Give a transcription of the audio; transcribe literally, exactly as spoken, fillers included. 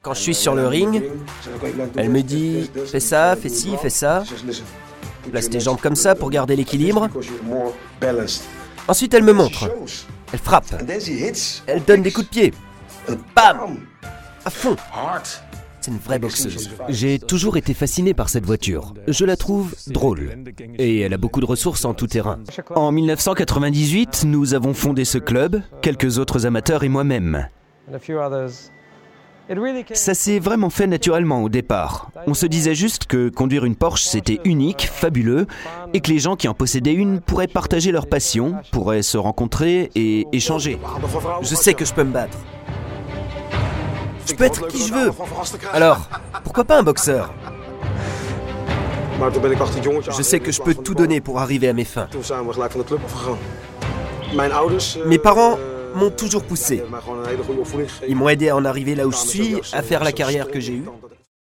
Quand je suis sur le ring, elle me dit « fais ça, fais ci, fais ça ». Place tes jambes comme ça pour garder l'équilibre. Ensuite, elle me montre. Elle frappe. Elle donne des coups de pied. Bam! À fond. C'est une vraie boxeuse. J'ai toujours été fasciné par cette voiture. Je la trouve drôle. Et elle a beaucoup de ressources en tout terrain. En mille neuf cent quatre-vingt-dix-huit, nous avons fondé ce club, quelques autres amateurs et moi-même. Ça s'est vraiment fait naturellement au départ. On se disait juste que conduire une Porsche c'était unique, fabuleux, et que les gens qui en possédaient une pourraient partager leur passion, pourraient se rencontrer et échanger. Je sais que je peux me battre. Je peux être qui je veux. Alors, pourquoi pas un boxeur? Je sais que je peux tout donner pour arriver à mes fins. Mes parents m'ont toujours poussé. Ils m'ont aidé à en arriver là où je suis, à faire la carrière que j'ai eue.